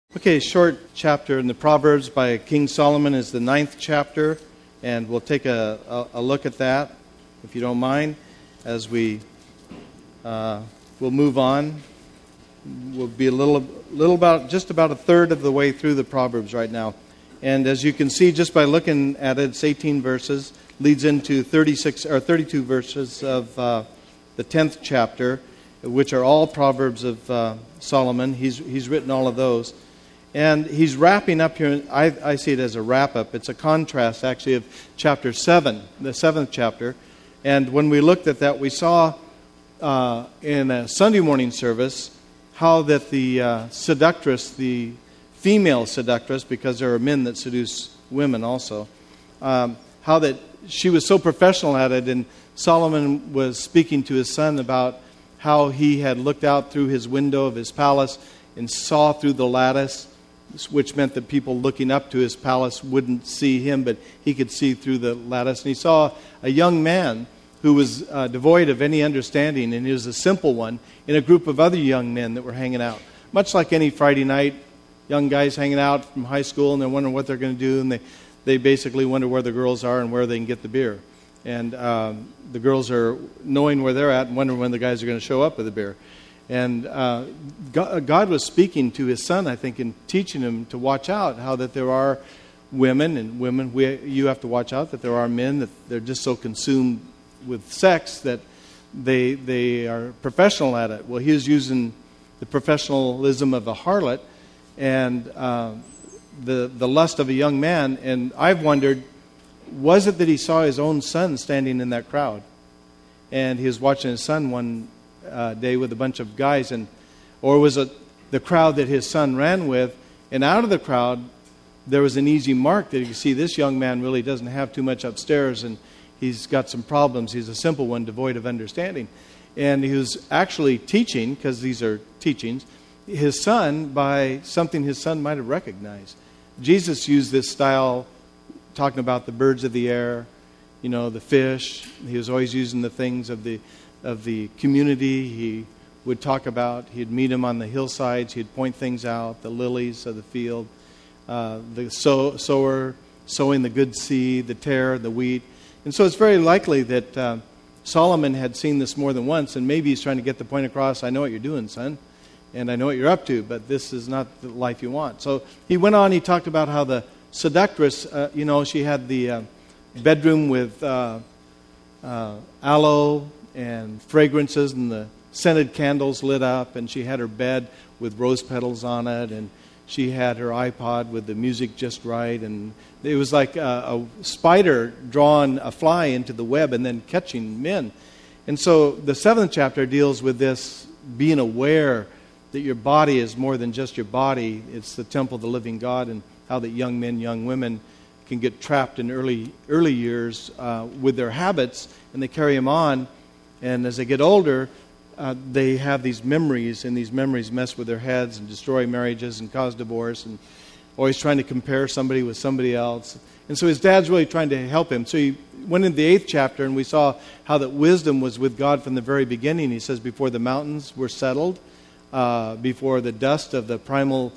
Okay, short chapter in the Proverbs by King Solomon is the 9th chapter, and we'll take a look at that, if you don't mind, as we'll move on. We'll be just about a third of the way through the Proverbs right now. And as you can see, just by looking at it, it's 18 verses, leads into 32 verses of the 10th chapter, which are all Proverbs of Solomon. He's written all of those. And he's wrapping up here, I see it as a wrap-up. It's a contrast, actually, of chapter 7, the 7th chapter. And when we looked at that, we saw in a Sunday morning service how that the seductress, the female seductress, because there are men that seduce women also, how that she was so professional at it. And Solomon was speaking to his son about how he had looked out through his window of his palace and saw through the lattice, which meant that people looking up to his palace wouldn't see him, but he could see through the lattice. And he saw a young man who was devoid of any understanding, and he was a simple one, in a group of other young men that were hanging out. Much like any Friday night, young guys hanging out from high school, and they're wondering what they're going to do, and they basically wonder where the girls are and where they can get the beer. And the girls are knowing where they're at and wondering when the guys are going to show up with the beer. And God was speaking to his son, I think, and teaching him to watch out, how that there are women, you have to watch out that there are men that they're just so consumed with sex that they are professional at it. Well, he was using the professionalism of a harlot and the lust of a young man. And I've wondered, was it that he saw his own son standing in that crowd? And he was watching his son one day with a bunch of guys, or was it the crowd that his son ran with? And out of the crowd, there was an easy mark that you can see this young man really doesn't have too much upstairs, and he's got some problems. He's a simple one, devoid of understanding. And he was actually teaching, because these are teachings, his son by something his son might have recognized. Jesus used this style, talking about the birds of the air, the fish. He was always using the things of the community. He would talk about, he'd meet him on the hillsides, he'd point things out, the lilies of the field, the sower sowing the good seed, the tare, the wheat. And so it's very likely that Solomon had seen this more than once, and maybe he's trying to get the point across, I know what you're doing, son, and I know what you're up to, but this is not the life you want. So he went on, he talked about how the seductress, she had the bedroom with aloe and fragrances and the scented candles lit up, and she had her bed with rose petals on it, and she had her iPod with the music just right, and it was like a spider drawing a fly into the web and then catching men. And so the 7th chapter deals with this, being aware that your body is more than just your body. It's the temple of the living God, and how that young men, young women can get trapped in early years with their habits, and they carry them on. And as they get older, they have these memories, and these memories mess with their heads and destroy marriages and cause divorce, and always trying to compare somebody with somebody else. And so his dad's really trying to help him. So he went into the 8th chapter, and we saw how that wisdom was with God from the very beginning. He says, before the mountains were settled, before the dust of the primal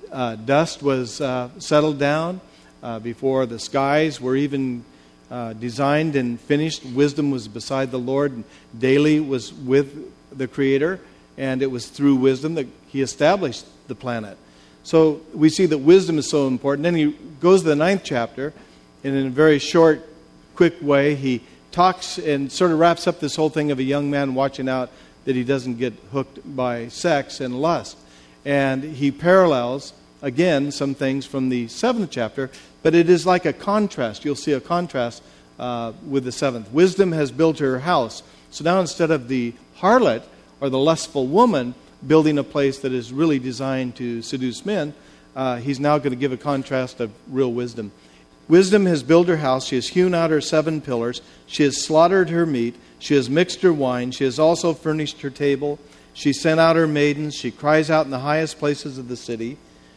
dust was settled down, before the skies were even designed and finished, wisdom was beside the Lord, and daily was with the Creator, and it was through wisdom that he established the planet. So we see that wisdom is so important. Then he goes to the 9th chapter, and in a very short, quick way, he talks and sort of wraps up this whole thing of a young man watching out that he doesn't get hooked by sex and lust. And he parallels, again, some things from the 7th chapter, but it is like a contrast. You'll see a contrast with the 7th. Wisdom has built her house. So now instead of the harlot or the lustful woman building a place that is really designed to seduce men, he's now going to give a contrast of real wisdom. Wisdom has built her house. She has hewn out her 7 pillars. She has slaughtered her meat. She has mixed her wine. She has also furnished her table. She sent out her maidens. She cries out in the highest places of the city.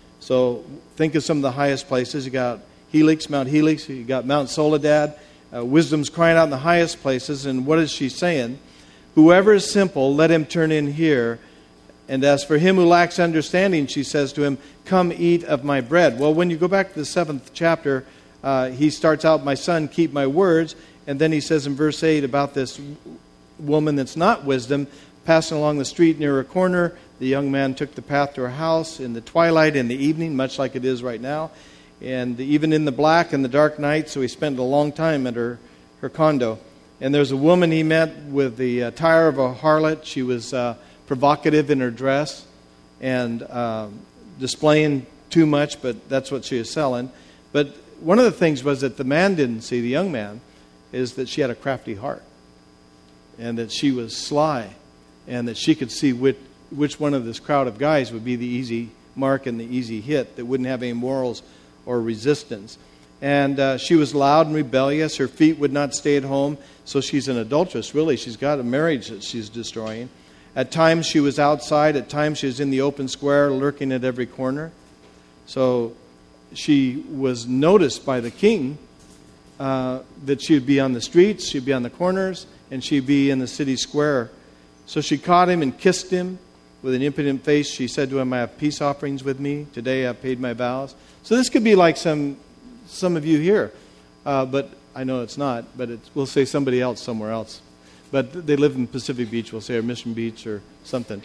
So think of some of the highest places. You got Mount Helix. You got Mount Soledad. Wisdom's crying out in the highest places. And what is she saying? Whoever is simple, let him turn in here, And as for him who lacks understanding, she says to him, come eat of my bread. Well, when you go back to the 7th chapter, he starts out, my son, keep my words. And then he says in verse 8 about this woman that's not wisdom, passing along the street near a corner, the young man took the path to her house in the twilight, in the evening, much like it is right now, and even in the black and the dark night, so he spent a long time at her condo. And there's a woman he met with the attire of a harlot. She was provocative in her dress and displaying too much, but that's what she was selling. But one of the things was that the man didn't see, the young man, is that she had a crafty heart and that she was sly and that she could see which one of this crowd of guys would be the easy mark and the easy hit that wouldn't have any morals or resistance. And she was loud and rebellious. Her feet would not stay at home. So she's an adulteress, really. She's got a marriage that she's destroying. At times she was outside. At times she was in the open square, lurking at every corner. So she was noticed by the king that she would be on the streets, she'd be on the corners, and she'd be in the city square. So she caught him and kissed him. With an impudent face, she said to him, I have peace offerings with me. Today I've paid my vows. So this could be like some of you here. But I know it's not. But we'll say somebody else somewhere else. But they live in Pacific Beach, we'll say, or Mission Beach or something.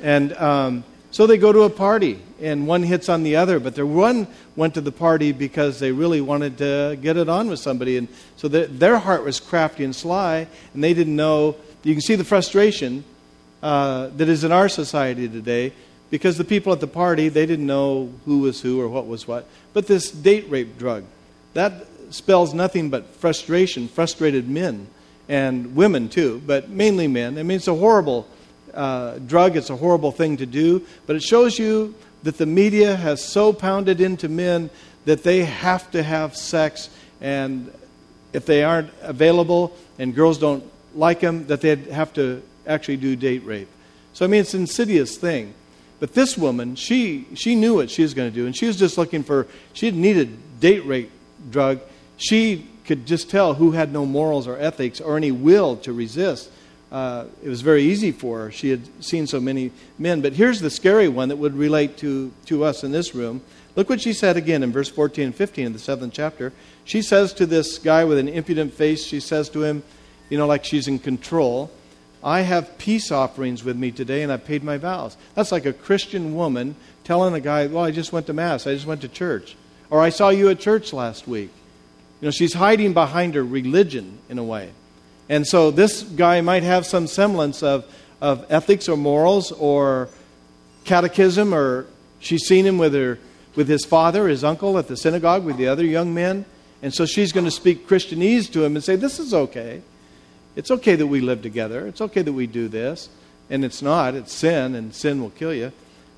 And so they go to a party, and one hits on the other. But one went to the party because they really wanted to get it on with somebody. And so their heart was crafty and sly, and they didn't know. You can see the frustration that is in our society today, because the people at the party, they didn't know who was who or what was what. But this date rape drug, that spells nothing but frustration, frustrated men, and women too, but mainly men. I mean, it's a horrible drug. It's a horrible thing to do, but it shows you that the media has so pounded into men that they have to have sex, and if they aren't available and girls don't like them, that they have to actually do date rape. So, I mean, it's an insidious thing. But this woman, she knew what she was going to do, and she was just looking for, she didn't need a date rape drug. She could just tell who had no morals or ethics or any will to resist. It was very easy for her. She had seen so many men. But here's the scary one that would relate to us in this room. Look what she said again in verse 14 and 15 of the 7th chapter. She says to this guy with an impudent face, she says to him, like she's in control, I have peace offerings with me today, and I paid my vows. That's like a Christian woman telling a guy, well, I just went to Mass, I just went to church. Or I saw you at church last week. She's hiding behind her religion in a way. And so this guy might have some semblance of ethics or morals or catechism, or she's seen him with his father, his uncle at the synagogue with the other young men. And so she's going to speak Christianese to him and say, this is okay. It's okay that we live together. It's okay that we do this. And it's not. It's sin, and sin will kill you.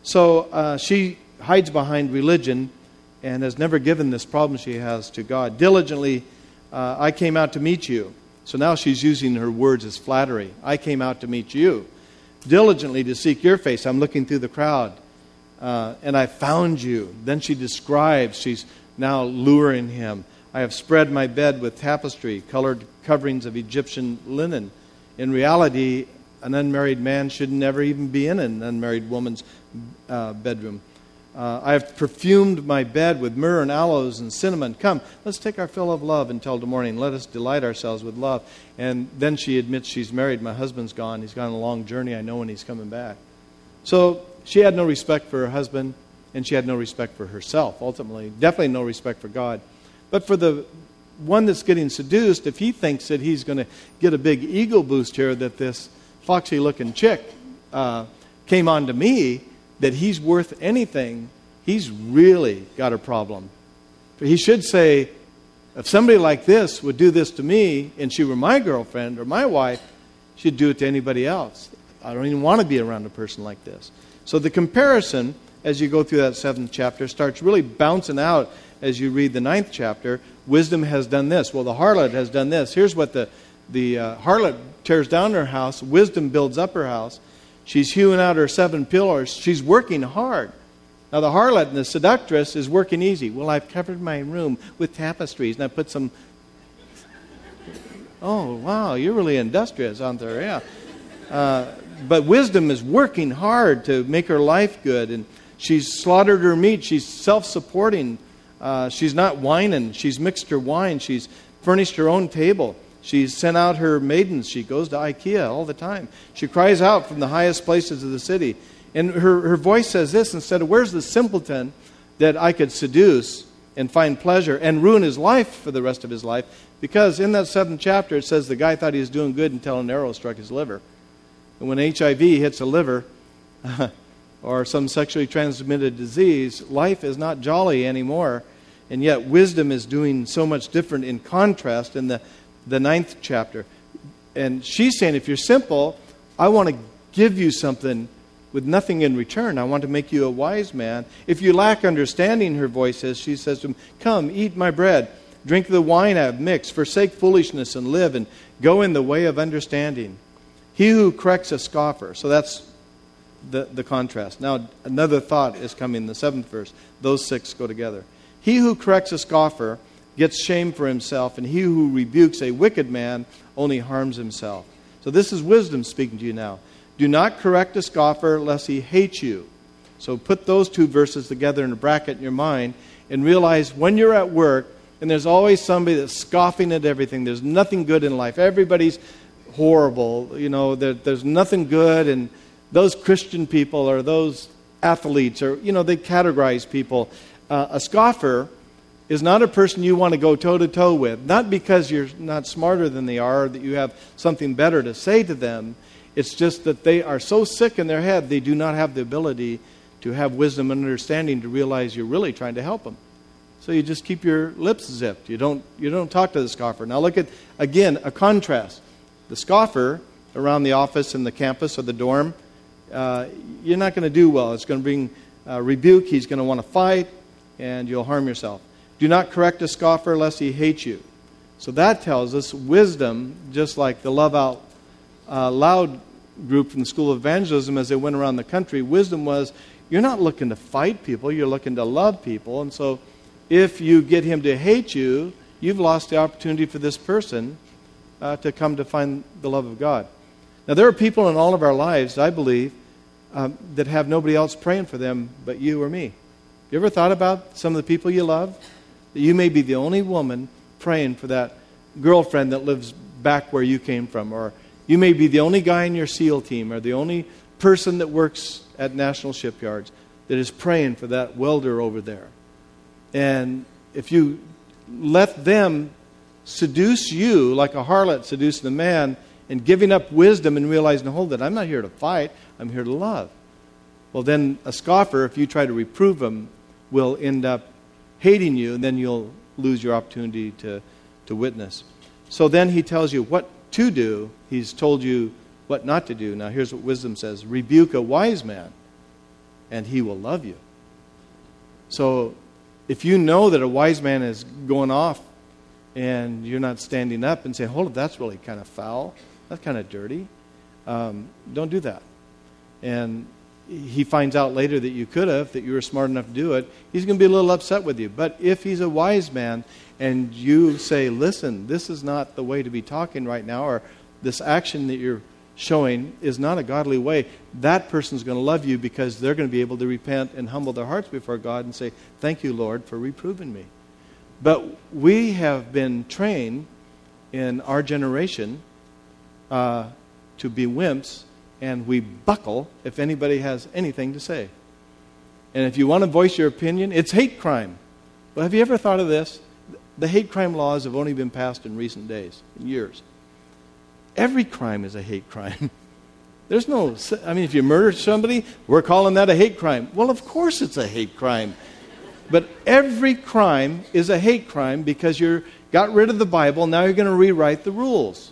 So she hides behind religion and has never given this problem she has to God. Diligently, I came out to meet you. So now she's using her words as flattery. I came out to meet you. Diligently to seek your face. I'm looking through the crowd. And I found you. Then she describes, she's now luring him. I have spread my bed with tapestry, colored coverings of Egyptian linen. In reality, an unmarried man should never even be in an unmarried woman's bedroom. I have perfumed my bed with myrrh and aloes and cinnamon. Come, let's take our fill of love until the morning. Let us delight ourselves with love. And then she admits she's married. My husband's gone. He's gone on a long journey. I know when he's coming back. So she had no respect for her husband, and she had no respect for herself, ultimately. Definitely no respect for God. But for the one that's getting seduced, if he thinks that he's going to get a big ego boost here, that this foxy-looking chick came on to me, that he's worth anything, he's really got a problem. He should say, if somebody like this would do this to me, and she were my girlfriend or my wife, she'd do it to anybody else. I don't even want to be around a person like this. So the comparison, as you go through that 7th chapter, starts really bouncing out as you read the 9th chapter. Wisdom has done this. Well, the harlot has done this. Here's what the harlot tears down her house. Wisdom builds up her house. She's hewing out her 7 pillars. She's working hard. Now, the harlot and the seductress is working easy. Well, I've covered my room with tapestries, and I put some... Oh, wow, you're really industrious, aren't there? Yeah. But wisdom is working hard to make her life good, and she's slaughtered her meat. She's self-supporting. She's not whining. She's mixed her wine. She's furnished her own table. She's sent out her maidens. She goes to IKEA all the time. She cries out from the highest places of the city. And her voice says this instead of, where's the simpleton that I could seduce and find pleasure and ruin his life for the rest of his life? Because in that 7th chapter, it says the guy thought he was doing good until an arrow struck his liver. And when HIV hits a liver or some sexually transmitted disease, life is not jolly anymore. And yet wisdom is doing so much different in contrast in the 9th chapter. And she's saying, if you're simple, I want to give you something with nothing in return. I want to make you a wise man. If you lack understanding, her voice says, she says to him, come, eat my bread, drink the wine I have mixed, forsake foolishness and live, and go in the way of understanding. He who corrects a scoffer. So that's the contrast. Now, another thought is coming in the 7th verse. Those 6 go together. He who corrects a scoffer gets shame for himself, and he who rebukes a wicked man only harms himself. So this is wisdom speaking to you now. Do not correct a scoffer lest he hate you. So put those 2 verses together in a bracket in your mind and realize when you're at work and there's always somebody that's scoffing at everything. There's nothing good in life. Everybody's horrible. You know, there's nothing good. And those Christian people or those athletes or, you know, they categorize people. A scoffer is not a person you want to go toe-to-toe with. Not because you're not smarter than they are or that you have something better to say to them. It's just that they are so sick in their head, they do not have the ability to have wisdom and understanding to realize you're really trying to help them. So you just keep your lips zipped. You don't talk to the scoffer. Now look at, again, a contrast. The scoffer around the office and the campus or the dorm, you're not going to do well. It's going to bring rebuke. He's going to want to fight, and you'll harm yourself. Do not correct a scoffer lest he hate you. So that tells us wisdom, just like the Love Out Loud group from the School of Evangelism as they went around the country, wisdom was, you're not looking to fight people, you're looking to love people. And so if you get him to hate you, you've lost the opportunity for this person to come to find the love of God. Now there are people in all of our lives, I believe, that have nobody else praying for them but you or me. You ever thought about some of the people you love? That you may be the only woman praying for that girlfriend that lives back where you came from, or you may be the only guy in your SEAL team or the only person that works at National Shipyards that is praying for that welder over there. And if you let them seduce you like a harlot seducing a man and giving up wisdom and realizing, hold it, I'm not here to fight, I'm here to love. Well, then a scoffer, if you try to reprove him, will end up hating you, and then you'll lose your opportunity to witness. So then he tells you what to do. He's told you what not to do. Now here's what wisdom says. Rebuke a wise man, and he will love you. So if you know that a wise man is going off and you're not standing up and saying, hold it, that's really kind of foul, that's kind of dirty, don't do that. And he finds out later that you could have, that you were smart enough to do it, he's going to be a little upset with you. But if he's a wise man and you say, listen, this is not the way to be talking right now, or this action that you're showing is not a godly way, that person's going to love you because they're going to be able to repent and humble their hearts before God and say, thank you, Lord, for reproving me. But we have been trained in our generation to be wimps, and we buckle if anybody has anything to say. And if you want to voice your opinion, it's hate crime. Well, have you ever thought of this? The hate crime laws have only been passed in recent days, in years. Every crime is a hate crime. There's no, if you murder somebody, we're calling that a hate crime. Well, of course it's a hate crime. But every crime is a hate crime because you got rid of the Bible, now you're going to rewrite the rules.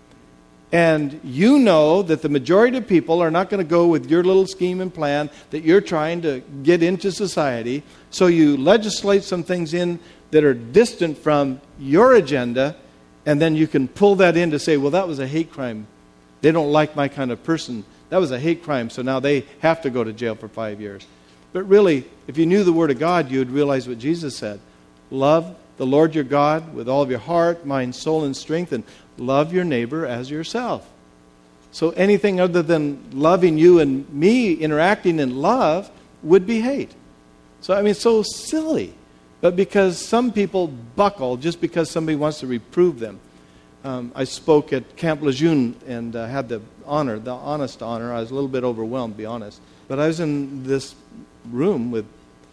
And you know that the majority of people are not going to go with your little scheme and plan that you're trying to get into society. So you legislate some things in that are distant from your agenda, and then you can pull that in to say, well, that was a hate crime. They don't like my kind of person. That was a hate crime, so now they have to go to jail for 5 years. But really, if you knew the Word of God, you would realize what Jesus said. Love the Lord your God with all of your heart, mind, soul, and strength, and love your neighbor as yourself. So anything other than loving you and me, interacting in love, would be hate. So, I mean, it's so silly. But because some people buckle just because somebody wants to reprove them. I spoke at Camp Lejeune and had the honest honor. I was a little bit overwhelmed, to be honest. But I was in this room with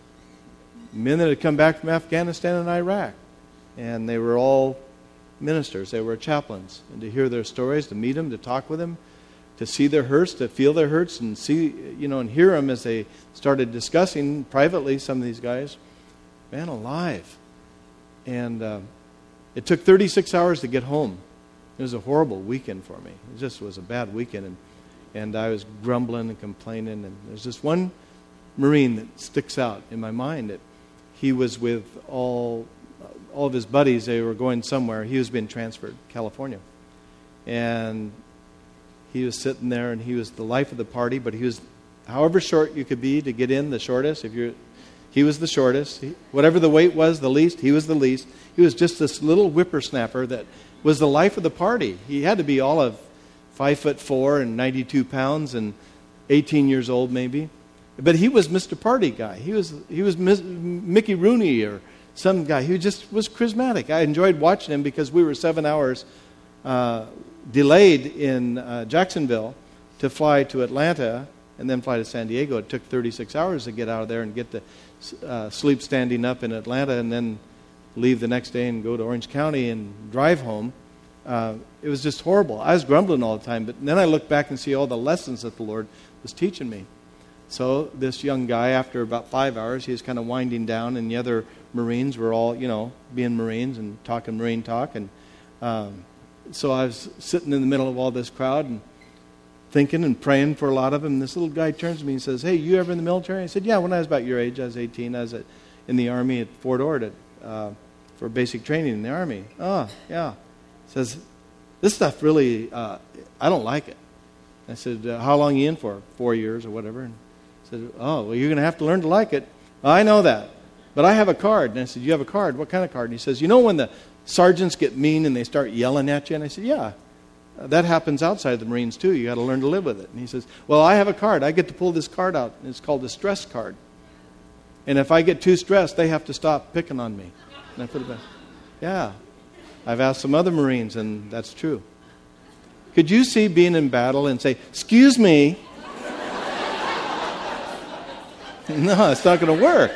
men that had come back from Afghanistan and Iraq. And they were all ministers. They were chaplains. And to hear their stories, to meet them, to talk with them, to see their hurts, to feel their hurts, and see, and hear them as they started discussing privately, some of these guys. Man alive. And it took 36 hours to get home. It was a horrible weekend for me. It just was a bad weekend. And I was grumbling and complaining. And there's this one Marine that sticks out in my mind. That he was with all of his buddies. They were going somewhere. He was being transferred to California. And he was sitting there, and he was the life of the party. But he was, however short you could be to get in, the shortest. He was the shortest. Whatever the weight was, the least, he was the least. He was just this little whippersnapper that was the life of the party. He had to be all of 5'4" and 92 pounds and 18 years old maybe. But he was Mr. Party guy. He was Mickey Rooney or some guy. He just was charismatic. I enjoyed watching him because we were 7 hours delayed in Jacksonville to fly to Atlanta and then fly to San Diego. It took 36 hours to get out of there and get to sleep standing up in Atlanta and then leave the next day and go to Orange County and drive home. It was just horrible. I was grumbling all the time, but then I look back and see all the lessons that the Lord was teaching me. So this young guy, after about 5 hours, he was kind of winding down, and the other Marines were all, being Marines and talking Marine talk. And so I was sitting in the middle of all this crowd and thinking and praying for a lot of them. And this little guy turns to me and says, "Hey, you ever in the military?" I said, "Yeah, when I was about your age. I was 18. I was in the Army at Fort Ord for basic training in the Army." "Oh, yeah." Says, "This stuff really, I don't like it." I said, "How long are you in for?" 4 years or whatever. And I said, "Oh, well, you're going to have to learn to like it." "I know that, but I have a card." And I said, "You have a card? What kind of card?" And he says, "When the sergeants get mean and they start yelling at you?" And I said, "Yeah. That happens outside the Marines too. You got to learn to live with it." And he says, "Well, I have a card. I get to pull this card out. And it's called the stress card. And if I get too stressed, they have to stop picking on me." And I put it back. Yeah. I've asked some other Marines, and that's true. Could you see being in battle and say, "Excuse me"? No, it's not going to work.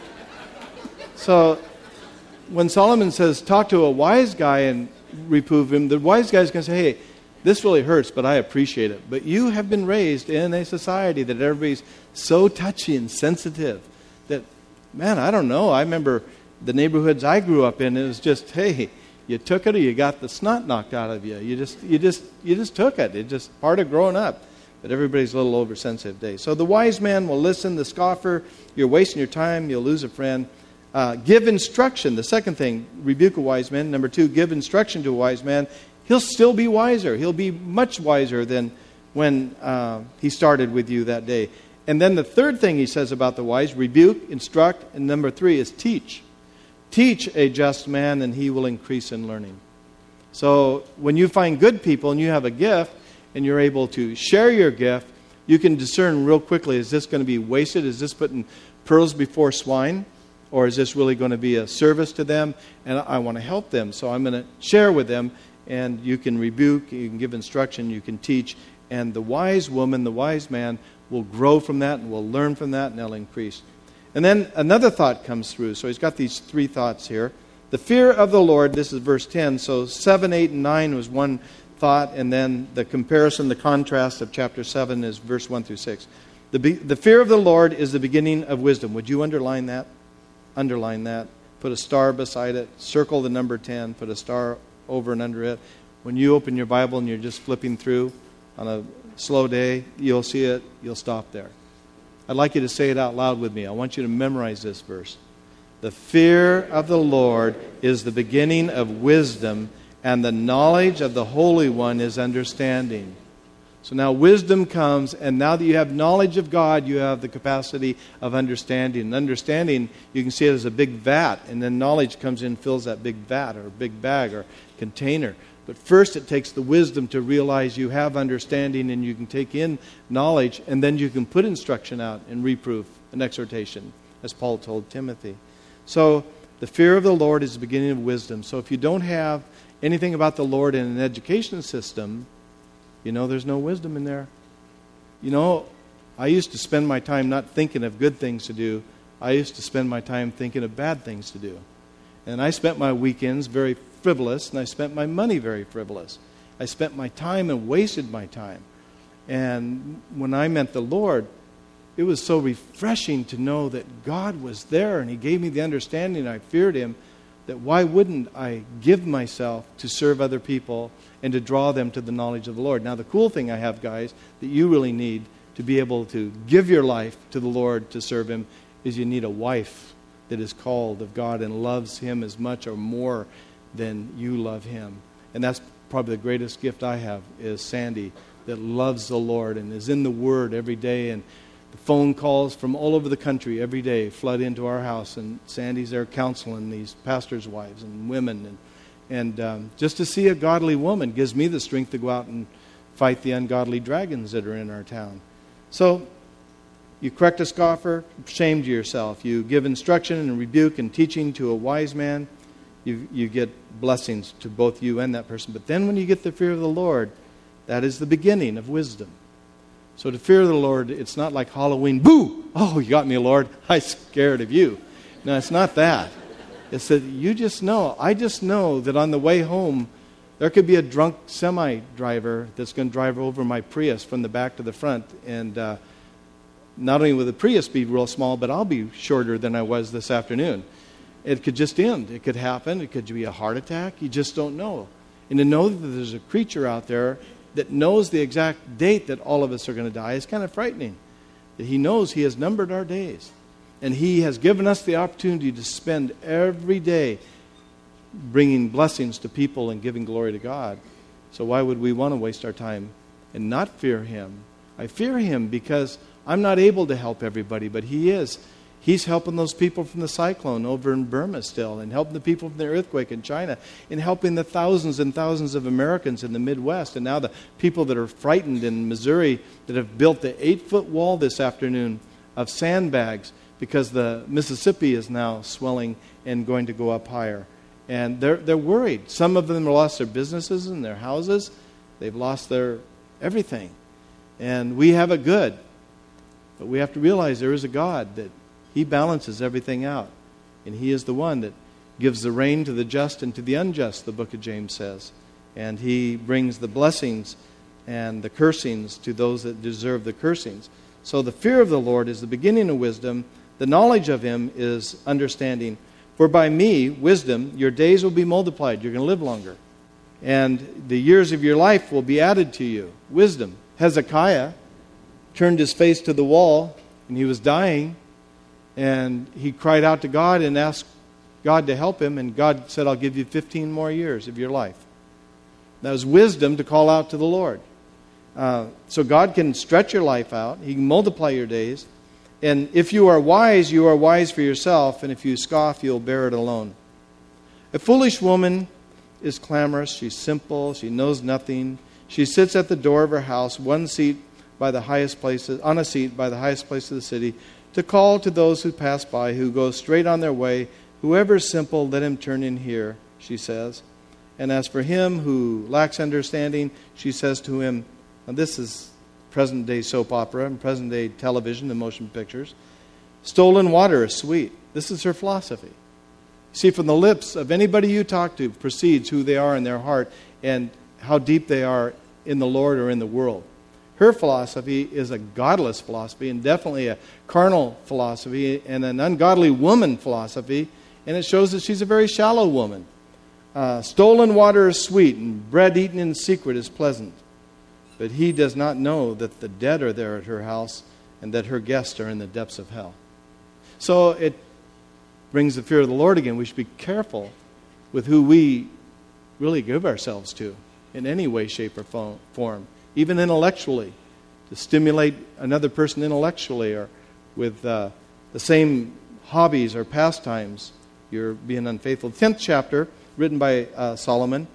So when Solomon says, talk to a wise guy and reprove him, the wise guy's going to say, "Hey, this really hurts, but I appreciate it. But you have been raised in a society that everybody's so touchy and sensitive that, man, I don't know. I remember the neighborhoods I grew up in. It was just, hey, you took it or you got the snot knocked out of you. You just took it. It's just part of growing up. But everybody's a little oversensitive today. So the wise man will listen. The scoffer, you're wasting your time. You'll lose a friend. Give instruction. The second thing, rebuke a wise man. Number 2, give instruction to a wise man. He'll still be wiser. He'll be much wiser than when he started with you that day. And then the third thing he says about the wise, rebuke, instruct, and number 3 is teach. Teach a just man, and he will increase in learning. So when you find good people and you have a gift and you're able to share your gift, you can discern real quickly, is this going to be wasted? Is this putting pearls before swine? Or is this really going to be a service to them? And I want to help them, so I'm going to share with them. And you can rebuke, you can give instruction, you can teach. And the wise woman, the wise man will grow from that and will learn from that, and they'll increase. And then another thought comes through. So he's got these 3 thoughts here. The fear of the Lord, this is verse 10. So 7, 8, and 9 was one thought. And then the comparison, the contrast of chapter 7 is verse 1 through 6. The fear of the Lord is the beginning of wisdom. Would you underline that? Underline that. Put a star beside it. Circle the number 10. Put a star over and under it. When you open your Bible and you're just flipping through on a slow day, you'll see it. You'll stop there. I'd like you to say it out loud with me. I want you to memorize this verse. The fear of the Lord is the beginning of wisdom, and the knowledge of the Holy One is understanding. So now wisdom comes, and now that you have knowledge of God, you have the capacity of understanding. And understanding, you can see it as a big vat, and then knowledge comes in and fills that big vat or big bag or container. But first it takes the wisdom to realize you have understanding and you can take in knowledge, and then you can put instruction out and reproof and exhortation, as Paul told Timothy. So the fear of the Lord is the beginning of wisdom. So if you don't have anything about the Lord in an education system, there's no wisdom in there. I used to spend my time not thinking of good things to do. I used to spend my time thinking of bad things to do. And I spent my weekends very frivolous, and I spent my money very frivolous. I spent my time and wasted my time. And when I met the Lord, it was so refreshing to know that God was there, and He gave me the understanding, I feared Him, that why wouldn't I give myself to serve other people and to draw them to the knowledge of the Lord? Now, the cool thing I have, guys, that you really need to be able to give your life to the Lord to serve Him is you need a wife that is called of God and loves Him as much or more than you love Him. And that's probably the greatest gift I have, is Sandy, that loves the Lord and is in the Word every day. And the phone calls from all over the country every day flood into our house, and Sandy's there counseling these pastors' wives and women. And just to see a godly woman gives me the strength to go out and fight the ungodly dragons that are in our town. So, you correct a scoffer, shame to yourself. You give instruction and rebuke and teaching to a wise man, you get blessings to both you and that person. But then when you get the fear of the Lord, that is the beginning of wisdom. So to fear the Lord, it's not like Halloween. Boo! Oh, you got me, Lord. I'm scared of you. No, it's not that. It's that you just know. I just know that on the way home, there could be a drunk semi-driver that's going to drive over my Prius from the back to the front. And not only will the Prius be real small, but I'll be shorter than I was this afternoon. It could just end. It could happen. It could be a heart attack. You just don't know. And to know that there's a creature out there that knows the exact date that all of us are going to die is kind of frightening. That He knows He has numbered our days. And He has given us the opportunity to spend every day bringing blessings to people and giving glory to God. So why would we want to waste our time and not fear Him? I fear Him because I'm not able to help everybody, but He is. He's helping those people from the cyclone over in Burma still, and helping the people from the earthquake in China, and helping the thousands and thousands of Americans in the Midwest, and now the people that are frightened in Missouri that have built the 8-foot wall this afternoon of sandbags because the Mississippi is now swelling and going to go up higher. And they're worried. Some of them have lost their businesses and their houses. They've lost their everything. And we have it good. But we have to realize there is a God that He balances everything out. And He is the one that gives the rain to the just and to the unjust, the book of James says. And He brings the blessings and the cursings to those that deserve the cursings. So the fear of the Lord is the beginning of wisdom. The knowledge of Him is understanding. For by me, wisdom, your days will be multiplied. You're going to live longer. And the years of your life will be added to you. Wisdom. Hezekiah turned his face to the wall, and he was dying. And he cried out to God and asked God to help him. And God said, I'll give you 15 more years of your life. That was wisdom to call out to the Lord. So God can stretch your life out. He can multiply your days. And if you are wise for yourself. And if you scoff, you'll bear it alone. A foolish woman is clamorous. She's simple. She knows nothing. She sits at the door of her house, on a seat by the highest place of the city, to call to those who pass by, who go straight on their way. Whoever is simple, let him turn in here, she says. And as for him who lacks understanding, she says to him, now this is present-day soap opera and present-day television and motion pictures, stolen water is sweet. This is her philosophy. See, from the lips of anybody you talk to proceeds who they are in their heart and how deep they are in the Lord or in the world. Her philosophy is a godless philosophy and definitely a carnal philosophy and an ungodly woman philosophy, and it shows that she's a very shallow woman. Stolen water is sweet and bread eaten in secret is pleasant. But he does not know that the dead are there at her house and that her guests are in the depths of hell. So it brings the fear of the Lord again. We should be careful with who we really give ourselves to in any way, shape, or form, even intellectually, to stimulate another person intellectually or with the same hobbies or pastimes. You're being unfaithful. 10th chapter, written by Solomon.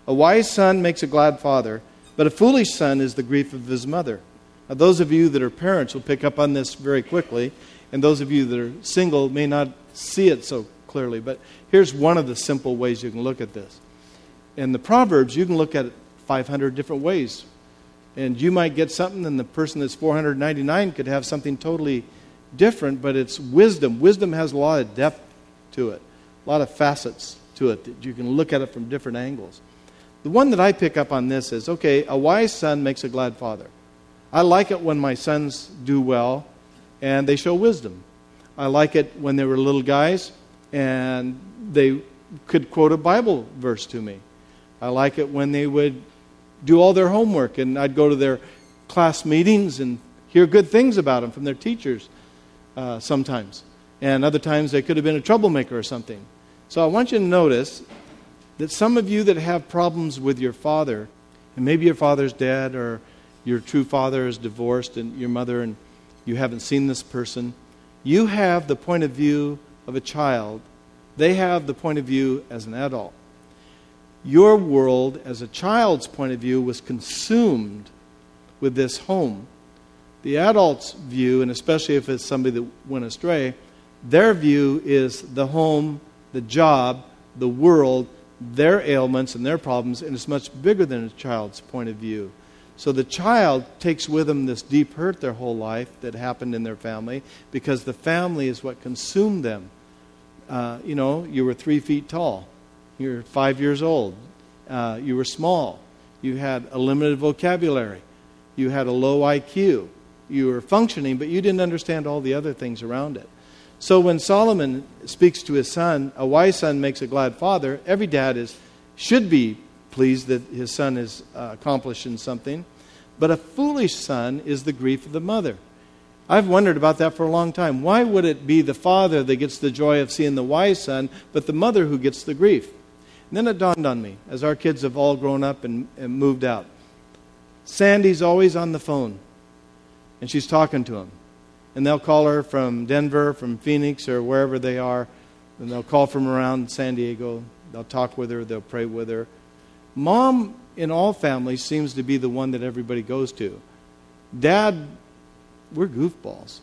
A wise son makes a glad father, but a foolish son is the grief of his mother. Now, those of you that are parents will pick up on this very quickly, and those of you that are single may not see it so clearly. But here's one of the simple ways you can look at this. In the Proverbs, you can look at it 500 different ways. And you might get something, and the person that's 499 could have something totally different, but it's wisdom. Wisdom has a lot of depth to it, a lot of facets to it that you can look at it from different angles. The one that I pick up on this is, okay, a wise son makes a glad father. I like it when my sons do well and they show wisdom. I like it when they were little guys and they could quote a Bible verse to me. I like it when they would do all their homework and I'd go to their class meetings and hear good things about them from their teachers sometimes. And other times they could have been a troublemaker or something. So I want you to notice that some of you that have problems with your father, and maybe your father's dead or your true father is divorced and your mother and you haven't seen this person, you have the point of view of a child. They have the point of view as an adult. Your world, as a child's point of view, was consumed with this home. The adult's view, and especially if it's somebody that went astray, their view is the home, the job, the world, their ailments and their problems, and it's much bigger than a child's point of view. So the child takes with them this deep hurt their whole life that happened in their family because the family is what consumed them. You were 3 feet tall. You were 5 years old. You were small. You had a limited vocabulary. You had a low IQ. You were functioning, but you didn't understand all the other things around it. So when Solomon speaks to his son, a wise son makes a glad father. Every dad should be pleased that his son is accomplishing something. But a foolish son is the grief of the mother. I've wondered about that for a long time. Why would it be the father that gets the joy of seeing the wise son, but the mother who gets the grief? And then it dawned on me, as our kids have all grown up and moved out. Sandy's always on the phone, and she's talking to him. And they'll call her from Denver, from Phoenix, or wherever they are. And they'll call from around San Diego. They'll talk with her. They'll pray with her. Mom, in all families, seems to be the one that everybody goes to. Dad, we're goofballs.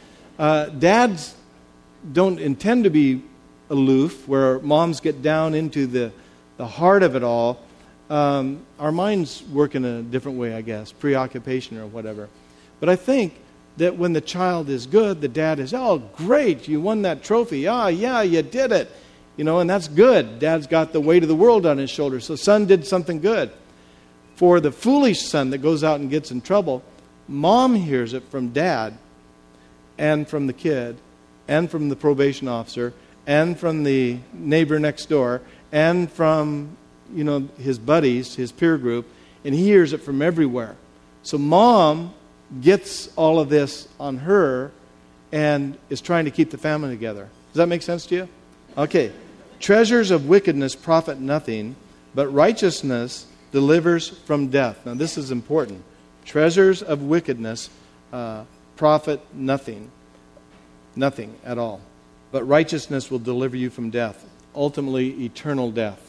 Dads don't intend to be aloof, where moms get down into the heart of it all. Our minds work in a different way, I guess, preoccupation or whatever. But I think that when the child is good, the dad is, oh, great, you won that trophy. Ah, yeah, you did it. And that's good. Dad's got the weight of the world on his shoulders. So son did something good. For the foolish son that goes out and gets in trouble, mom hears it from dad and from the kid and from the probation officer and from the neighbor next door and from, his buddies, his peer group, and he hears it from everywhere. So mom gets all of this on her and is trying to keep the family together. Does that make sense to you? Okay. Treasures of wickedness profit nothing, but righteousness delivers from death. Now this is important. Treasures of wickedness profit nothing. Nothing at all. But righteousness will deliver you from death. Ultimately, eternal death.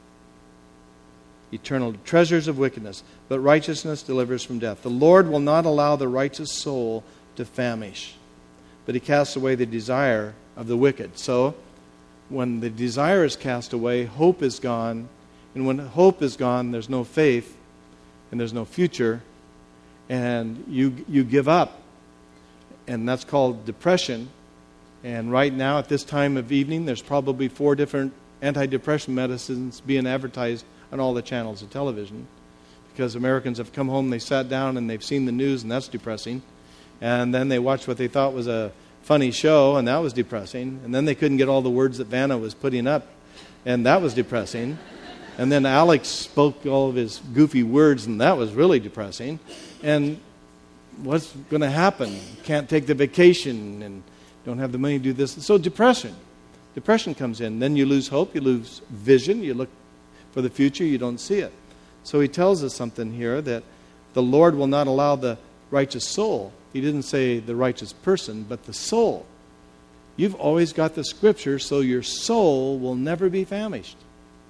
Eternal treasures of wickedness, but righteousness delivers from death. The Lord will not allow the righteous soul to famish, but he casts away the desire of the wicked. So, when the desire is cast away, hope is gone. And when hope is gone, there's no faith, and there's no future, and you give up. And that's called depression. And right now, at this time of evening, there's probably 4 different antidepressant medicines being advertised on all the channels of television, because Americans have come home, they sat down and they've seen the news, and that's depressing. And then they watched what they thought was a funny show, and that was depressing. And then they couldn't get all the words that Vanna was putting up, and that was depressing. And then Alex spoke all of his goofy words, and that was really depressing. And what's going to happen? Can't take the vacation and don't have the money to do this. So depression comes in. Then you lose hope, you lose vision, you look for the future, you don't see it. So he tells us something here, that the Lord will not allow the righteous soul. He didn't say the righteous person, but the soul. You've always got the scripture, so your soul will never be famished.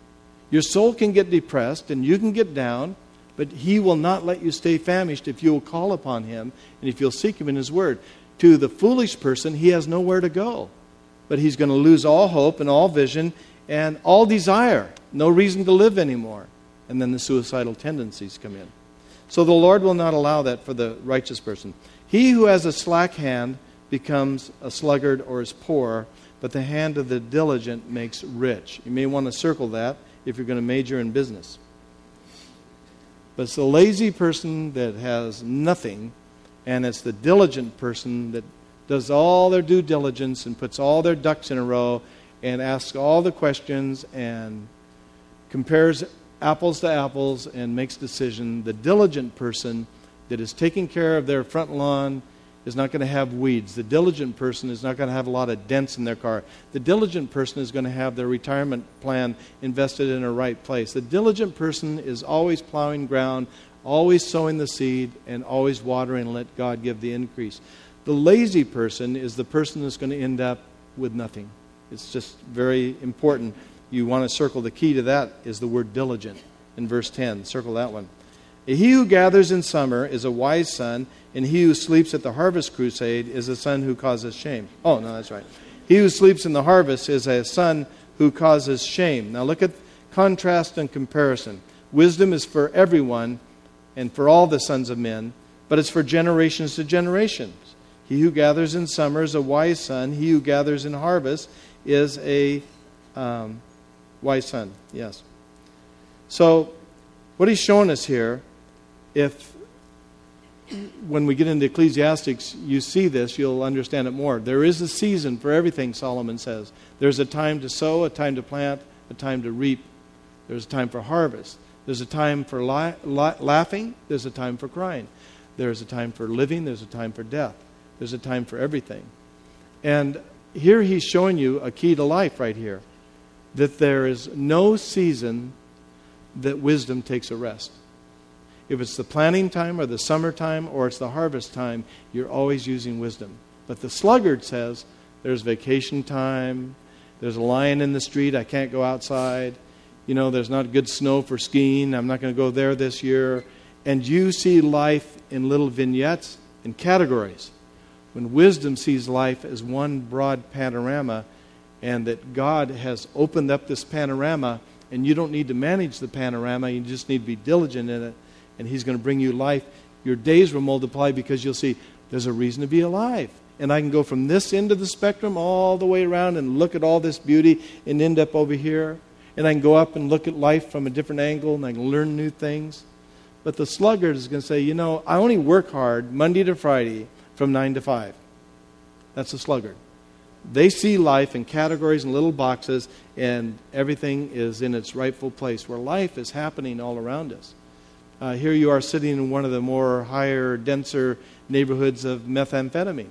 Your soul can get depressed and you can get down, but He will not let you stay famished if you will call upon Him and if you'll seek Him in His Word. To the foolish person, he has nowhere to go. But he's going to lose all hope and all vision and all desire. No reason to live anymore. And then the suicidal tendencies come in. So the Lord will not allow that for the righteous person. He who has a slack hand becomes a sluggard or is poor, but the hand of the diligent makes rich. You may want to circle that if you're going to major in business. But it's the lazy person that has nothing, and it's the diligent person that does all their due diligence and puts all their ducks in a row and asks all the questions and compares apples to apples and makes decision. The diligent person that is taking care of their front lawn is not going to have weeds. The diligent person is not going to have a lot of dents in their car. The diligent person is going to have their retirement plan invested in a right place. The diligent person is always plowing ground, always sowing the seed, and always watering and let God give the increase. The lazy person is the person that's going to end up with nothing. It's just very important. You want to circle the key to that is the word diligent in verse 10. Circle that one. He who gathers in summer is a wise son, and he who sleeps at the harvest crusade is a son who causes shame. Oh, no, that's right. He who sleeps in the harvest is a son who causes shame. Now look at contrast and comparison. Wisdom is for everyone and for all the sons of men, but it's for generations to generations. He who gathers in summer is a wise son. He who gathers in harvest is a wise son. Yes. So what he's showing us here, when we get into Ecclesiastics, you see this, you'll understand it more. There is a season for everything, Solomon says. There's a time to sow, a time to plant, a time to reap. There's a time for harvest. There's a time for laughing. There's a time for crying. There's a time for living. There's a time for death. There's a time for everything. And here he's showing you a key to life right here. That there is no season that wisdom takes a rest. If it's the planting time or the summertime or it's the harvest time, you're always using wisdom. But the sluggard says, there's vacation time, there's a lion in the street, I can't go outside, there's not good snow for skiing, I'm not going to go there this year. And you see life in little vignettes and categories. When wisdom sees life as one broad panorama, and that God has opened up this panorama, and you don't need to manage the panorama, you just need to be diligent in it, and He's going to bring you life. Your days will multiply because you'll see there's a reason to be alive. And I can go from this end of the spectrum all the way around and look at all this beauty and end up over here. And I can go up and look at life from a different angle and I can learn new things. But the sluggard is going to say, I only work hard Monday to Friday from 9 to 5. That's a sluggard. They see life in categories and little boxes, and everything is in its rightful place, where life is happening all around us. Here you are sitting in one of the more higher, denser neighborhoods of methamphetamine.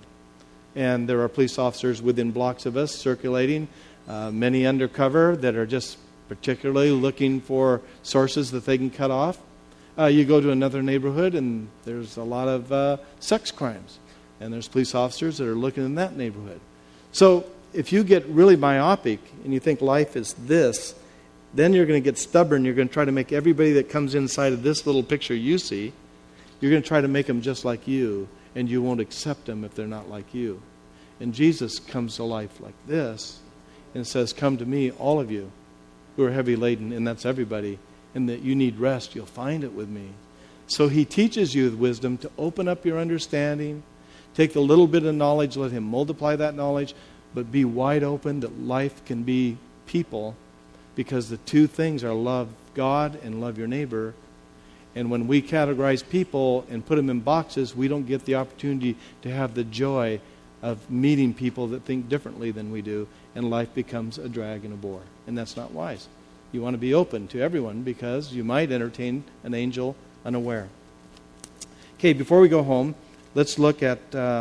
And there are police officers within blocks of us circulating, many undercover that are just particularly looking for sources that they can cut off. You go to another neighborhood and there's a lot of sex crimes. And there's police officers that are looking in that neighborhood. So if you get really myopic and you think life is this, then you're going to get stubborn. You're going to try to make everybody that comes inside of this little picture you see, you're going to try to make them just like you, and you won't accept them if they're not like you. And Jesus comes to life like this and says, come to me, all of you who are heavy laden, and that's everybody, and that you need rest. You'll find it with me. So He teaches you with wisdom to open up your understanding, take the little bit of knowledge, let Him multiply that knowledge, but be wide open that life can be people, because the two things are love God and love your neighbor. And when we categorize people and put them in boxes, we don't get the opportunity to have the joy of meeting people that think differently than we do, and life becomes a drag and a bore. And that's not wise. You want to be open to everyone because you might entertain an angel unaware. Okay, before we go home, let's look at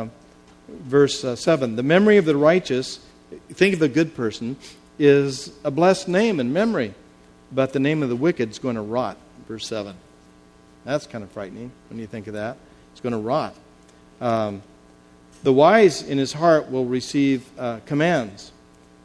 verse 7. The memory of the righteous, think of the good person, is a blessed name and memory, but the name of the wicked is going to rot. Verse 7. That's kind of frightening when you think of that. It's going to rot. The wise in his heart will receive commands,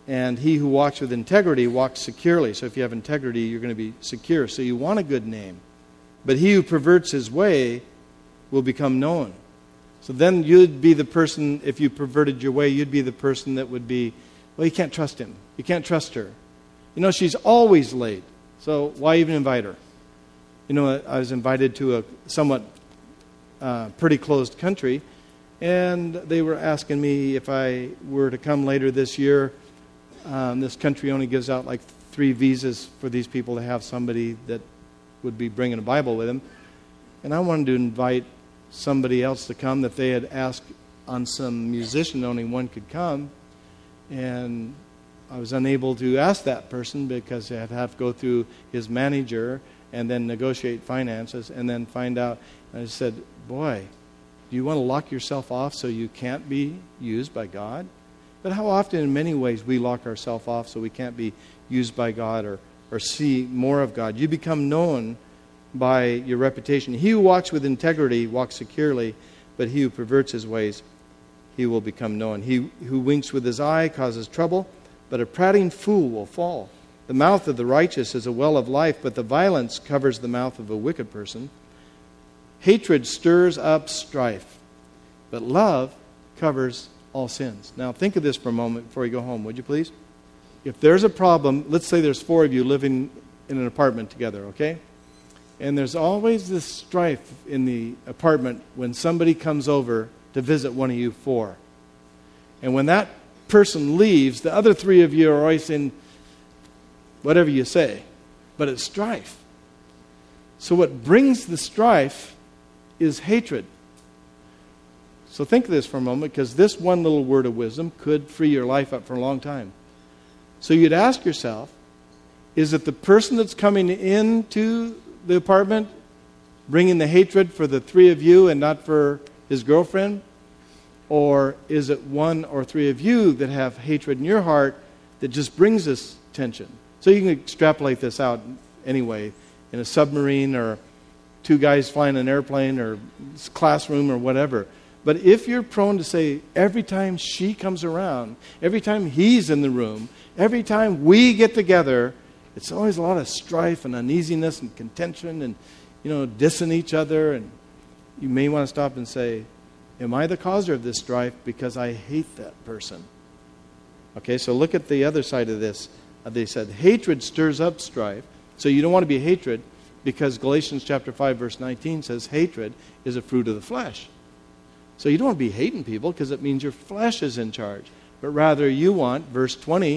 And he who walks with integrity walks securely. So if you have integrity, you're going to be secure. So you want a good name. But he who perverts his way will become known. So then you'd be the person, if you perverted your way, you'd be the person that would be, well, you can't trust him. You can't trust her. You know, she's always late. So why even invite her? You know, I was invited to a somewhat pretty closed country, and they were asking me if I were to come later this year. This country only gives out like 3 visas for these people to have somebody that would be bringing a Bible with them. And I wanted to invite somebody else to come that they had asked on some musician, only one could come. And I was unable to ask that person because I'd have to go through his manager and then negotiate finances and then find out. And I said, boy, do you want to lock yourself off so you can't be used by God? But how often, in many ways, we lock ourselves off so we can't be used by God or see more of God. You become known by your reputation. He who walks with integrity walks securely, but he who perverts his ways, he will become known. He who winks with his eye causes trouble, but a prating fool will fall. The mouth of the righteous is a well of life, but the violence covers the mouth of a wicked person. Hatred stirs up strife, but love covers all sins. Now think of this for a moment before you go home, would you please? If there's a problem, let's say there's 4 of you living in an apartment together, okay? And there's always this strife in the apartment when somebody comes over to visit one of you 4. And when that person leaves, the other 3 of you are always saying whatever you say, but it's strife. So what brings the strife is hatred. So think of this for a moment, because this one little word of wisdom could free your life up for a long time. So you'd ask yourself, is it the person that's coming into the apartment bringing the hatred for the 3 of you and not for his girlfriend? Or is it 1 or 3 of you that have hatred in your heart that just brings this tension? So you can extrapolate this out anyway, in a submarine or 2 guys flying an airplane or classroom or whatever. But if you're prone to say, every time she comes around, every time he's in the room, every time we get together, it's always a lot of strife and uneasiness and contention and, dissing each other. And you may want to stop and say, am I the causer of this strife because I hate that person? Okay, so look at the other side of this. They said, hatred stirs up strife. So you don't want to be hatred because Galatians chapter 5, verse 19 says hatred is a fruit of the flesh. So you don't want to be hating people because it means your flesh is in charge. But rather you want, verse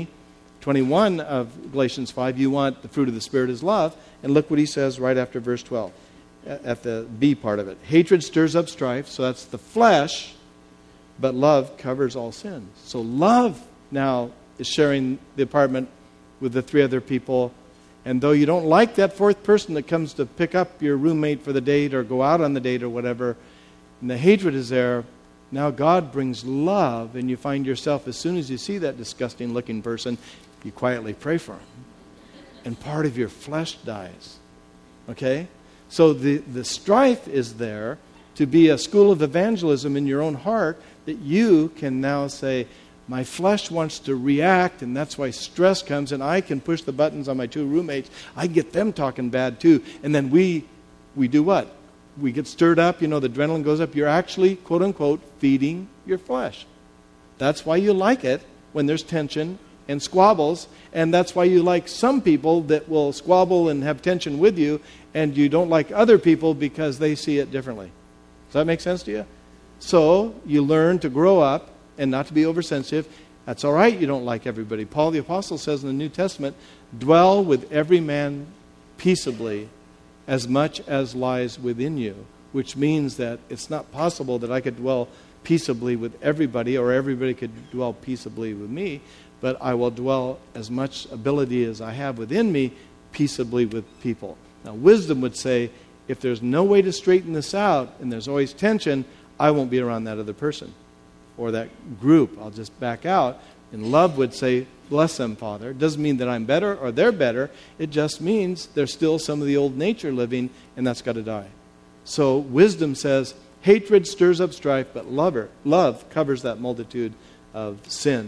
21 of Galatians 5, you want the fruit of the Spirit is love. And look what he says right after verse 12, at the B part of it. Hatred stirs up strife, so that's the flesh, but love covers all sins. So love now is sharing the apartment with the 3 other people. And though you don't like that 4th person that comes to pick up your roommate for the date or go out on the date or whatever, and the hatred is there, now God brings love, and you find yourself, as soon as you see that disgusting-looking person, you quietly pray for him. And part of your flesh dies. Okay? So the strife is there to be a school of evangelism in your own heart that you can now say, my flesh wants to react, and that's why stress comes, and I can push the buttons on my 2 roommates. I get them talking bad too. And then we do what? We get stirred up, the adrenaline goes up. You're actually, quote unquote, feeding your flesh. That's why you like it when there's tension and squabbles, and that's why you like some people that will squabble and have tension with you, and you don't like other people because they see it differently. Does that make sense to you? So you learn to grow up and not to be oversensitive. That's all right, you don't like everybody. Paul the Apostle says in the New Testament, dwell with every man peaceably as much as lies within you, which means that it's not possible that I could dwell peaceably with everybody or everybody could dwell peaceably with me, but I will dwell as much ability as I have within me peaceably with people. Now, wisdom would say, if there's no way to straighten this out and there's always tension, I won't be around that other person or that group. I'll just back out. And love would say, bless them, Father. It doesn't mean that I'm better or they're better. It just means there's still some of the old nature living, and that's got to die. So wisdom says, hatred stirs up strife, but love covers that multitude of sin.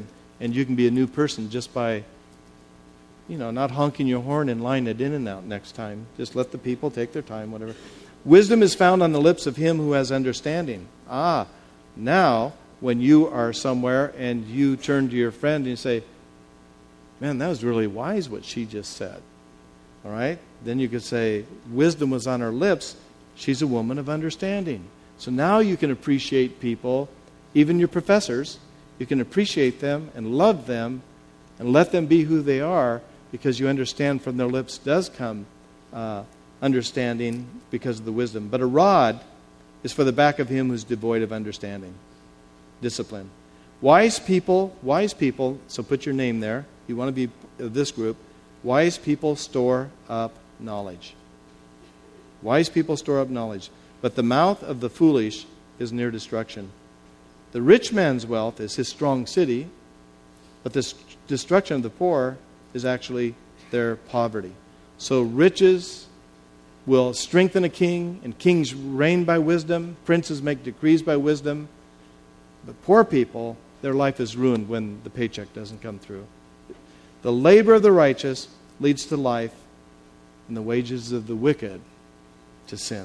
And you can be a new person just by, not honking your horn and line it in and out next time. Just let the people take their time, whatever. Wisdom is found on the lips of him who has understanding. Now, when you are somewhere and you turn to your friend and you say, man, that was really wise what she just said. All right? Then you could say, wisdom was on her lips. She's a woman of understanding. So now you can appreciate people, even your professors. You can appreciate them and love them and let them be who they are, because you understand from their lips does come understanding because of the wisdom. But a rod is for the back of him who's devoid of understanding. Discipline. Wise people, so put your name there. You want to be this group. Wise people store up knowledge. Wise people store up knowledge. But the mouth of the foolish is near destruction. The rich man's wealth is his strong city, but the destruction of the poor is actually their poverty. So riches will strengthen a king, and kings reign by wisdom. Princes make decrees by wisdom. But poor people, their life is ruined when the paycheck doesn't come through. The labor of the righteous leads to life, and the wages of the wicked to sin.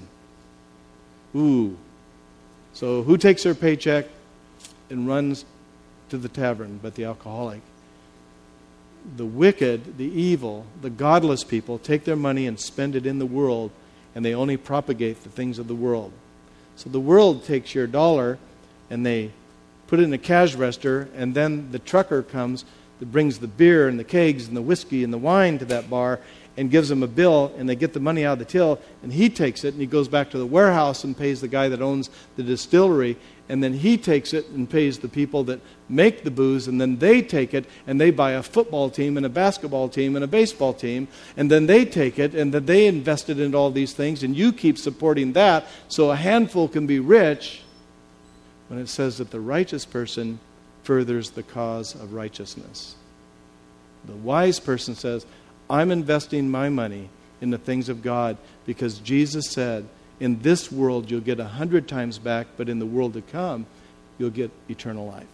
So who takes their paycheck and runs to the tavern but the alcoholic? The wicked, the evil, the godless people take their money and spend it in the world, and they only propagate the things of the world. So the world takes your dollar and they put it in a cash register, and then the trucker comes that brings the beer and the kegs and the whiskey and the wine to that bar and gives them a bill, and they get the money out of the till, and he takes it and he goes back to the warehouse and pays the guy that owns the distillery, and then he takes it and pays the people that make the booze, and then they take it and they buy a football team and a basketball team and a baseball team, and then they take it and then they invest it in all these things, and you keep supporting that so a handful can be rich, when it says that the righteous person furthers the cause of righteousness. The wise person says, I'm investing my money in the things of God because Jesus said, in this world you'll get 100 times back, but in the world to come, you'll get eternal life.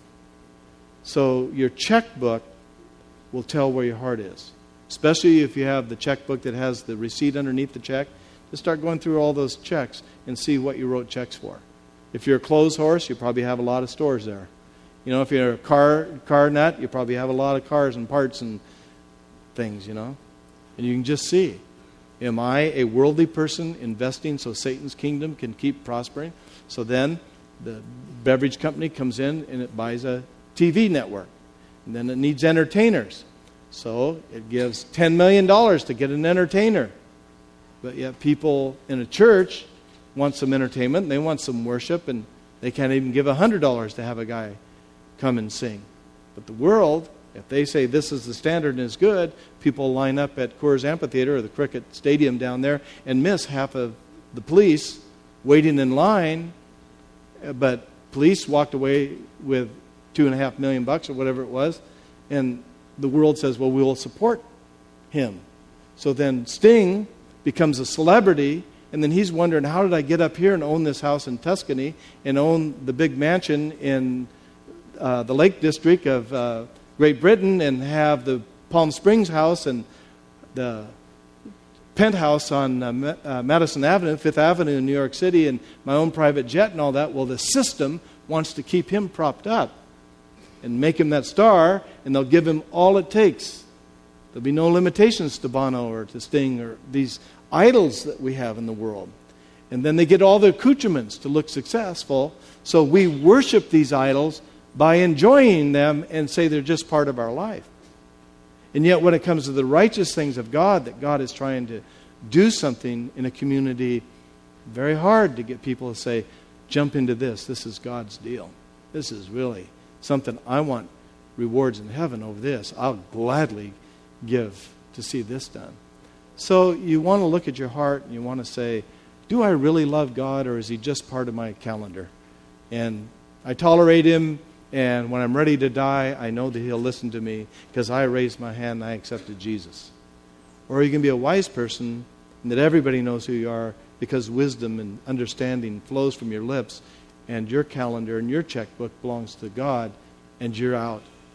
So your checkbook will tell where your heart is. Especially if you have the checkbook that has the receipt underneath the check. Just start going through all those checks and see what you wrote checks for. If you're a clothes horse, you probably have a lot of stores there. If you're a car nut, you probably have a lot of cars and parts and things, And you can just see, am I a worldly person investing so Satan's kingdom can keep prospering? So then the beverage company comes in and it buys a TV network. And then it needs entertainers. So it gives $10 million to get an entertainer. But yet people in a church want some entertainment, and they want some worship, and they can't even give $100 to have a guy come and sing. But the world, if they say this is the standard and is good, people line up at Coors Amphitheater or the Cricket Stadium down there and miss half of the police waiting in line. But police walked away with $2.5 million or whatever it was, and the world says, well, we will support him. So then Sting becomes a celebrity, and then he's wondering, how did I get up here and own this house in Tuscany and own the big mansion in the Lake District of Great Britain and have the Palm Springs house and the penthouse on Madison Avenue, Fifth Avenue in New York City, and my own private jet and all that? Well, the system wants to keep him propped up and make him that star, and they'll give him all it takes. There'll be no limitations to Bono or to Sting or these idols that we have in the world. And then they get all the accoutrements to look successful, so we worship these idols by enjoying them and say they're just part of our life. And yet when it comes to the righteous things of God, that God is trying to do something in a community, very hard to get people to say, jump into this. This is God's deal. This is really something I want rewards in heaven over this. I'll gladly give to see this done. So you want to look at your heart and you want to say, do I really love God, or is he just part of my calendar? And I tolerate him, and when I'm ready to die, I know that he'll listen to me because I raised my hand and I accepted Jesus. Or you can be a wise person and that everybody knows who you are because wisdom and understanding flows from your lips, and your calendar and your checkbook belongs to God, and you're out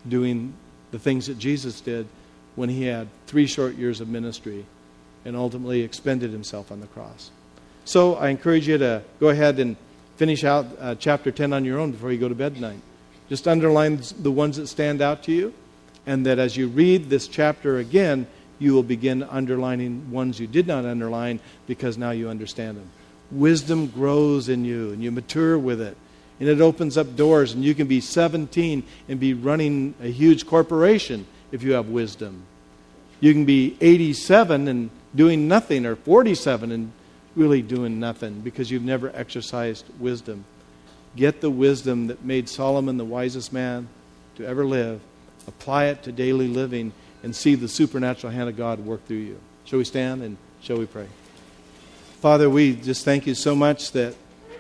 doing the things that Jesus did when he had 3 short years of ministry and ultimately expended himself on the cross. So I encourage you to go ahead and finish out chapter 10 on your own before you go to bed tonight. Just underline the ones that stand out to you, and that as you read this chapter again, you will begin underlining ones you did not underline because now you understand them. Wisdom grows in you, and you mature with it. And it opens up doors, and you can be 17 and be running a huge corporation if you have wisdom. You can be 87 and doing nothing, or 47 and really doing nothing because you've never exercised wisdom. Get the wisdom that made Solomon the wisest man to ever live. Apply it to daily living and see the supernatural hand of God work through you. Shall we stand and shall we pray? Father, we just thank you so much that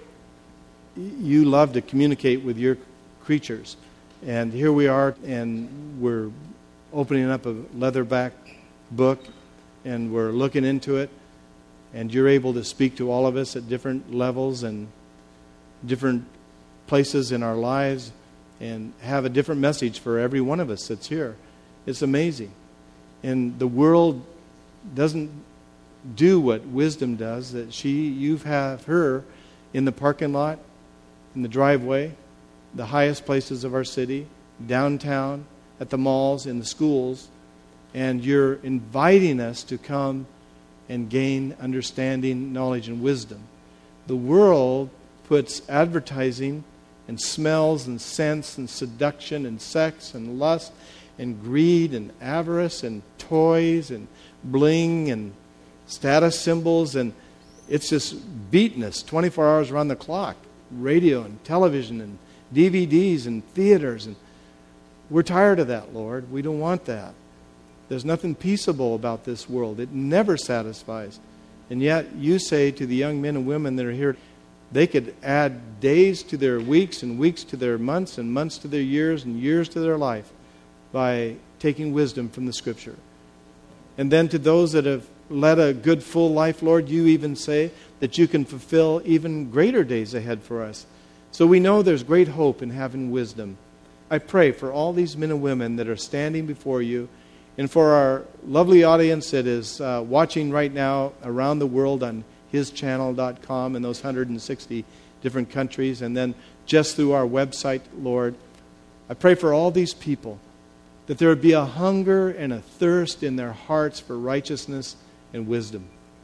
you love to communicate with your creatures. And here we are, and we're opening up a leatherback book, and we're looking into it, and you're able to speak to all of us at different levels and different places in our lives and have a different message for every one of us that's here. It's amazing. And the world doesn't do what wisdom does, that you have her in the parking lot, in the driveway, the highest places of our city, downtown, at the malls, in the schools, and you're inviting us to come and gain understanding, knowledge, and wisdom. The world puts advertising and smells and scents and seduction and sex and lust and greed and avarice and toys and bling and status symbols, and it's just beating us 24 hours around the clock. Radio and television and DVDs and theaters, and we're tired of that, Lord. We don't want that. There's nothing peaceable about this world. It never satisfies. And yet you say to the young men and women that are here, they could add days to their weeks and weeks to their months and months to their years and years to their life by taking wisdom from the Scripture. And then to those that have led a good full life, Lord, you even say that you can fulfill even greater days ahead for us. So we know there's great hope in having wisdom. I pray for all these men and women that are standing before you, and for our lovely audience that is watching right now around the world on hischannel.com in those 160 different countries, and then just through our website, Lord. I pray for all these people that there would be a hunger and a thirst in their hearts for righteousness and wisdom.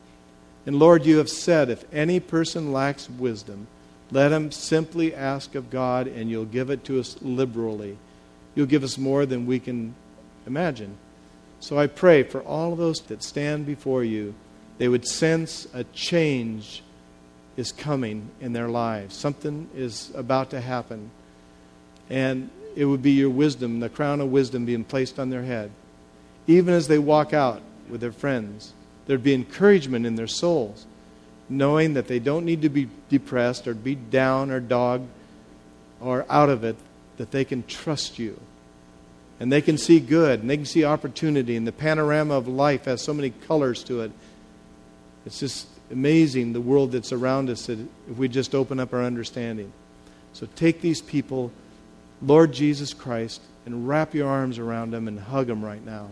And Lord, you have said, if any person lacks wisdom, let him simply ask of God, and you'll give it to us liberally. You'll give us more than we can imagine. So I pray for all of those that stand before you, they would sense a change is coming in their lives. Something is about to happen. And it would be your wisdom, the crown of wisdom being placed on their head. Even as they walk out with their friends, there'd be encouragement in their souls, knowing that they don't need to be depressed or be down or dogged or out of it, that they can trust you. And they can see good, and they can see opportunity, and the panorama of life has so many colors to it. It's just amazing, the world that's around us, that if we just open up our understanding. So take these people, Lord Jesus Christ, and wrap your arms around them and hug them right now.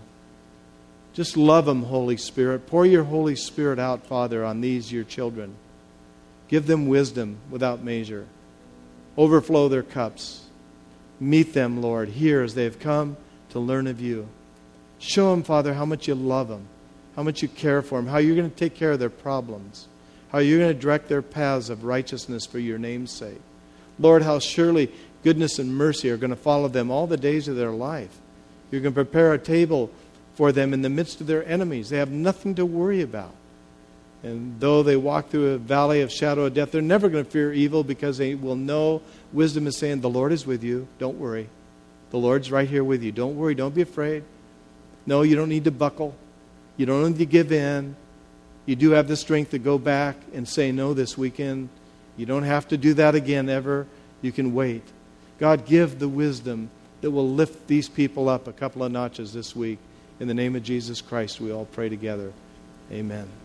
Just love them, Holy Spirit. Pour your Holy Spirit out, Father, on these, your children. Give them wisdom without measure. Overflow their cups. Meet them, Lord, here as they have come to learn of you. Show them, Father, how much you love them, how much you care for them, how you're going to take care of their problems, how you're going to direct their paths of righteousness for your name's sake. Lord, how surely goodness and mercy are going to follow them all the days of their life. You're going to prepare a table for them in the midst of their enemies. They have nothing to worry about. And though they walk through a valley of shadow of death, they're never going to fear evil because they will know wisdom is saying, the Lord is with you. Don't worry. The Lord's right here with you. Don't worry. Don't be afraid. No, you don't need to buckle. You don't need to give in. You do have the strength to go back and say no this weekend. You don't have to do that again ever. You can wait. God, give the wisdom that will lift these people up a couple of notches this week. In the name of Jesus Christ, we all pray together. Amen.